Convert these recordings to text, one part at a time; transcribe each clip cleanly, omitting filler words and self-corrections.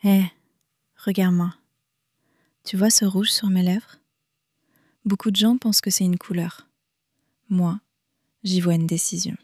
Hé, regarde-moi. Tu vois ce rouge sur mes lèvres? Beaucoup de gens pensent que c'est une couleur. Moi, j'y vois une décision.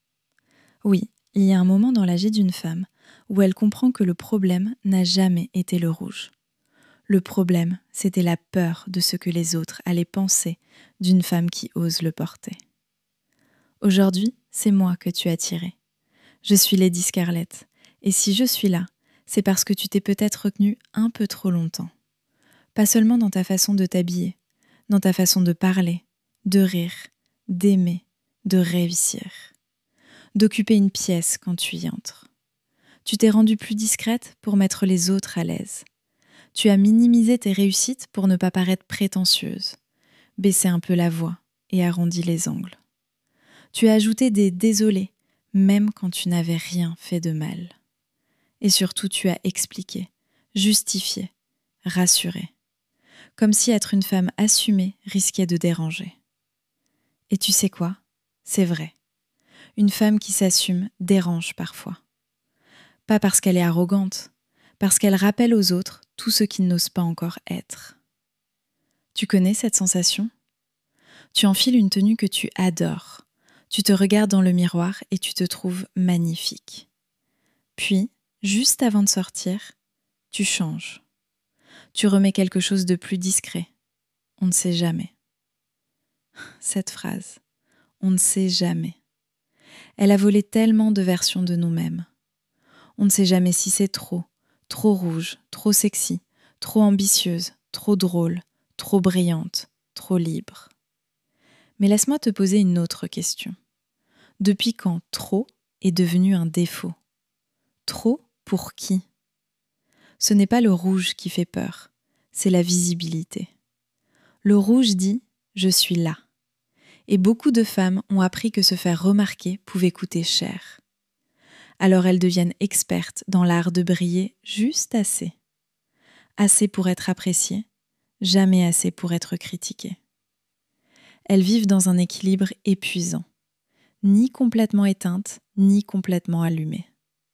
Oui, il y a un moment dans la vie d'une femme où elle comprend que le problème n'a jamais été le rouge. Le problème, c'était la peur de ce que les autres allaient penser d'une femme qui ose le porter. Aujourd'hui, c'est moi que tu as tiré. Je suis Lady Scarlett, et si je suis là, c'est parce que tu t'es peut-être retenue un peu trop longtemps. Pas seulement dans ta façon de t'habiller, dans ta façon de parler, de rire, d'aimer, de réussir, d'occuper une pièce quand tu y entres. Tu t'es rendue plus discrète pour mettre les autres à l'aise. Tu as minimisé tes réussites pour ne pas paraître prétentieuse, baissé un peu la voix et arrondi les angles. Tu as ajouté des désolés, même quand tu n'avais rien fait de mal. Et surtout, tu as expliqué, justifié, rassuré. Comme si être une femme assumée risquait de déranger. Et tu sais quoi? C'est vrai. Une femme qui s'assume dérange parfois. Pas parce qu'elle est arrogante, parce qu'elle rappelle aux autres tout ce qu'ils n'osent pas encore être. Tu connais cette sensation? Tu enfiles une tenue que tu adores. Tu te regardes dans le miroir et tu te trouves magnifique. Puis, juste avant de sortir, tu changes. Tu remets quelque chose de plus discret. On ne sait jamais. Cette phrase, on ne sait jamais. Elle a volé tellement de versions de nous-mêmes. On ne sait jamais si c'est trop rouge, trop sexy, trop ambitieuse, trop drôle, trop brillante, trop libre. Mais laisse-moi te poser une autre question. Depuis quand trop est devenu un défaut? Trop pour qui? Ce n'est pas le rouge qui fait peur, c'est la visibilité. Le rouge dit « je suis là ». Et beaucoup de femmes ont appris que se faire remarquer pouvait coûter cher. Alors elles deviennent expertes dans l'art de briller juste assez. Assez pour être appréciées, jamais assez pour être critiquées. Elles vivent dans un équilibre épuisant, ni complètement éteinte, ni complètement allumée.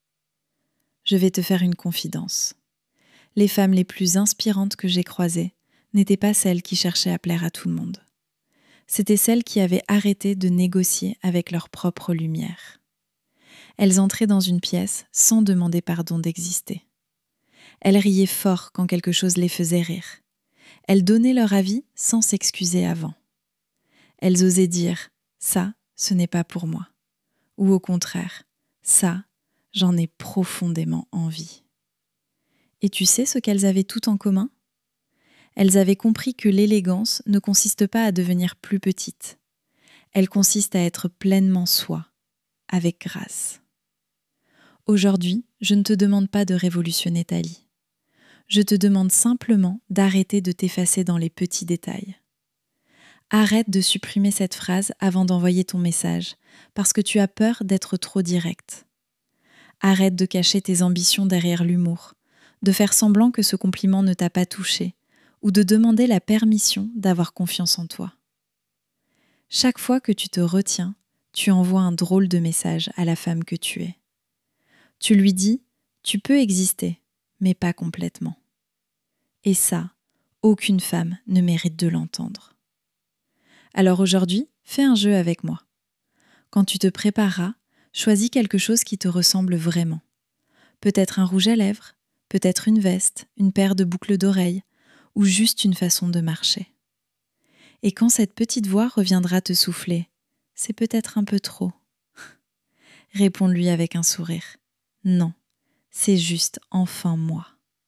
Je vais te faire une confidence. Les femmes les plus inspirantes que j'ai croisées n'étaient pas celles qui cherchaient à plaire à tout le monde. C'étaient celles qui avaient arrêté de négocier avec leur propre lumière. Elles entraient dans une pièce sans demander pardon d'exister. Elles riaient fort quand quelque chose les faisait rire. Elles donnaient leur avis sans s'excuser avant. Elles osaient dire « ça, ce n'est pas pour moi » ou au contraire « ça, j'en ai profondément envie ». Et tu sais ce qu'elles avaient tout en commun? Elles avaient compris que l'élégance ne consiste pas à devenir plus petite. Elle consiste à être pleinement soi, avec grâce. Aujourd'hui, je ne te demande pas de révolutionner ta vie. Je te demande simplement d'arrêter de t'effacer dans les petits détails. Arrête de supprimer cette phrase avant d'envoyer ton message, parce que tu as peur d'être trop direct. Arrête de cacher tes ambitions derrière l'humour, de faire semblant que ce compliment ne t'a pas touché, ou de demander la permission d'avoir confiance en toi. Chaque fois que tu te retiens, tu envoies un drôle de message à la femme que tu es. Tu lui dis « tu peux exister, mais pas complètement ». Et ça, aucune femme ne mérite de l'entendre. Alors aujourd'hui, fais un jeu avec moi. Quand tu te prépareras, choisis quelque chose qui te ressemble vraiment. Peut-être un rouge à lèvres, peut-être une veste, une paire de boucles d'oreilles, ou juste une façon de marcher. Et quand cette petite voix reviendra te souffler, c'est peut-être un peu trop. Réponds-lui avec un sourire. Non, c'est juste enfin moi.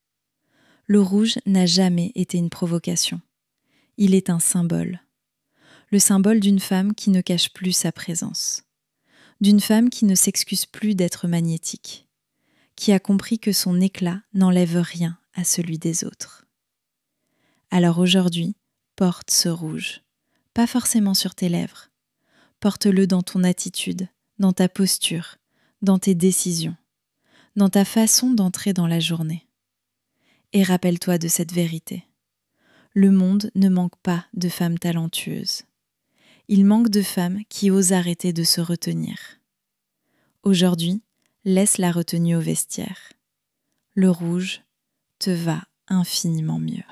Le rouge n'a jamais été une provocation. Il est un symbole. Le symbole d'une femme qui ne cache plus sa présence. D'une femme qui ne s'excuse plus d'être magnétique. Qui a compris que son éclat n'enlève rien à celui des autres. Alors aujourd'hui, porte ce rouge. Pas forcément sur tes lèvres. Porte-le dans ton attitude, dans ta posture, dans tes décisions, dans ta façon d'entrer dans la journée. Et rappelle-toi de cette vérité. Le monde ne manque pas de femmes talentueuses. Il manque de femmes qui osent arrêter de se retenir. Aujourd'hui, laisse la retenue au vestiaire. Le rouge, te va infiniment mieux.